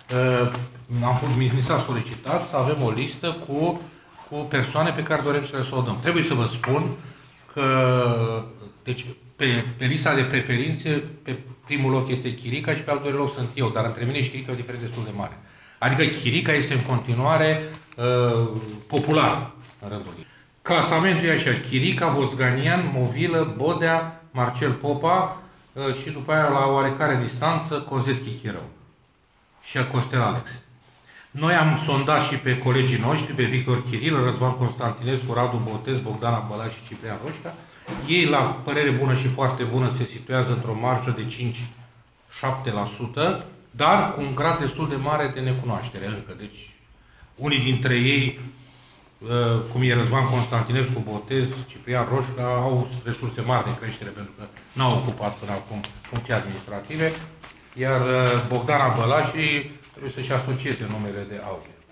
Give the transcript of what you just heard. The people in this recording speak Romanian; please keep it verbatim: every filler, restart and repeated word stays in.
am fost, mi s-a solicitat să avem o listă cu, cu persoane pe care dorim să le sodăm. Trebuie să vă spun că deci, pe, pe lista de preferințe, pe primul loc este Chirica și pe al doilea loc sunt eu, dar între mine și Chirica e o diferență destul de mare. Adică Chirica este în continuare uh, popular în rândul ei. Clasamentul e așa: Chirica, Vosganian, Movilă, Bodea, Marcel Popa uh, și după aia la oarecare distanță Cozet Chichirău și Costel Alex. Noi am sondat și pe colegii noștri, pe Victor Chiril, Răzvan Constantinescu, Radu Botez, Bogdana Bălaș și Ciprian Roșca. Ei, la părere bună și foarte bună, se situează într-o marjă de cinci șapte la sută, dar cu un grad destul de mare de necunoaștere încă. Deci, unii dintre ei, cum e Răzvan Constantinescu, Botez, Ciprian Roșca, au resurse mari de creștere pentru că n-au ocupat până acum funcții administrative, iar Bogdana Bălaș trebuie să-și asocieze numele de auge.